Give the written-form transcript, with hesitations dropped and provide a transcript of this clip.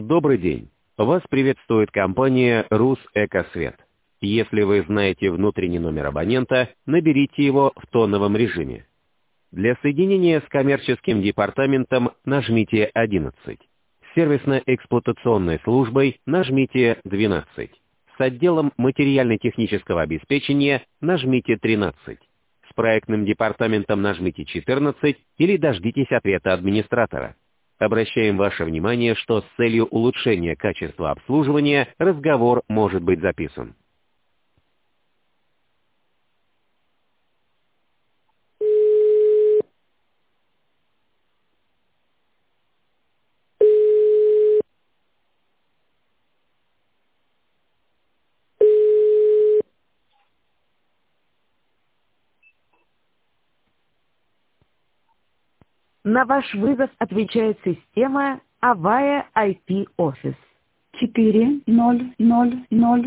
Добрый день. Вас приветствует компания «Русэкосвет». Если вы знаете внутренний номер абонента, наберите его в тоновом режиме. Для соединения с коммерческим департаментом нажмите 11. С сервисно-эксплуатационной службой нажмите 12. С отделом материально-технического обеспечения нажмите 13. С проектным департаментом нажмите 14 или дождитесь ответа администратора. Обращаем ваше внимание, что с целью улучшения качества обслуживания разговор может быть записан. На ваш вызов отвечает система Avaya IP Office. 4000